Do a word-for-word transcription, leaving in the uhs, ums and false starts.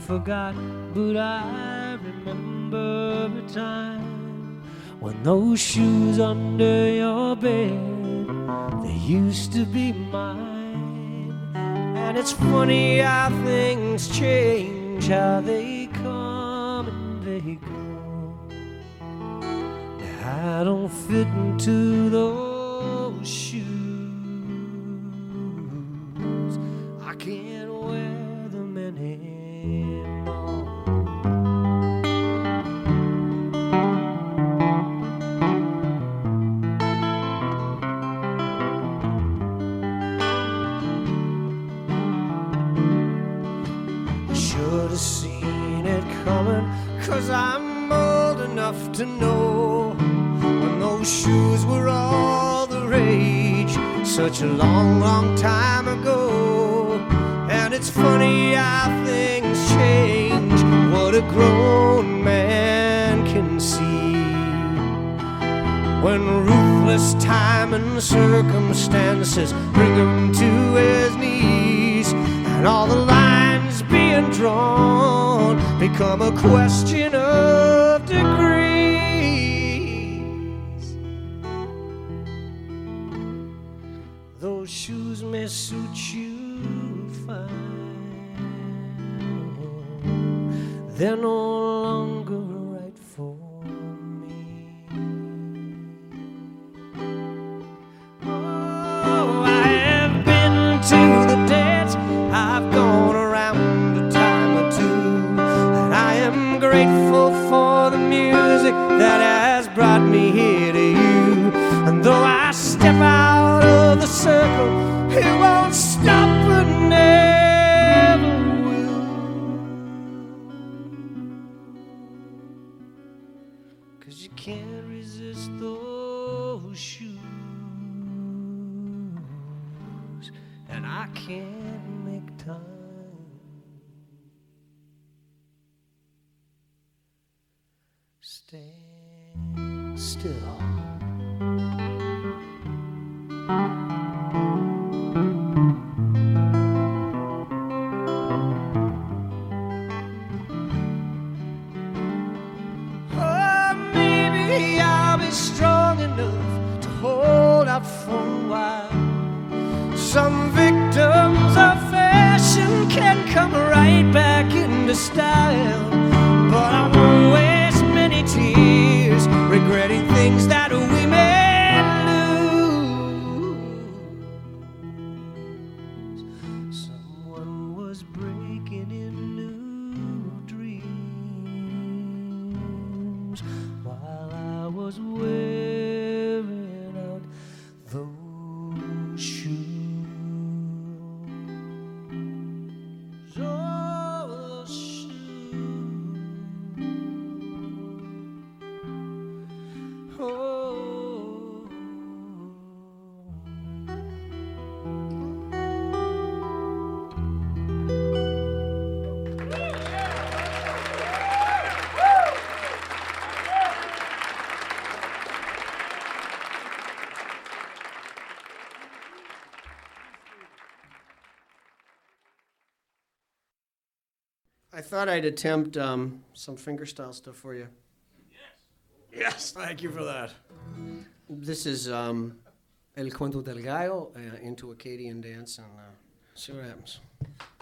forgot, but I remember a time when those shoes under your bed, they used to be mine. And it's funny how things change, how they come and they go. Now I don't fit into those shoes. I can't wear them anymore. I should have seen it coming, 'cause I'm old enough to know when those shoes were all the rage, such a long, long time ago. And it's funny how things change, what a grown man can see, when ruthless time and circumstances bring him to his knees, and all the lines being drawn become a question of degrees. Those shoes may suit you fine, they're no longer right for me. Oh, I have been to the dance, I've gone around a time or two, and I am grateful for the music that has brought me here to you. And though I step out of the circle, it won't stop and never will, 'cause you can't resist those shoes, and I can't make time stand still. Strong enough to hold out for a while. Some victims of fashion can come right back into style, but I won't waste many tears regretting things that we may lose. Someone was breaking in new dreams while I was wearing out those shoes. Oh, those shoes. Oh. I thought I'd attempt um, some fingerstyle stuff for you. Yes. Yes, thank you for that. This is um, El Cuento del Gallo uh, into Acadian dance, and uh, see what happens.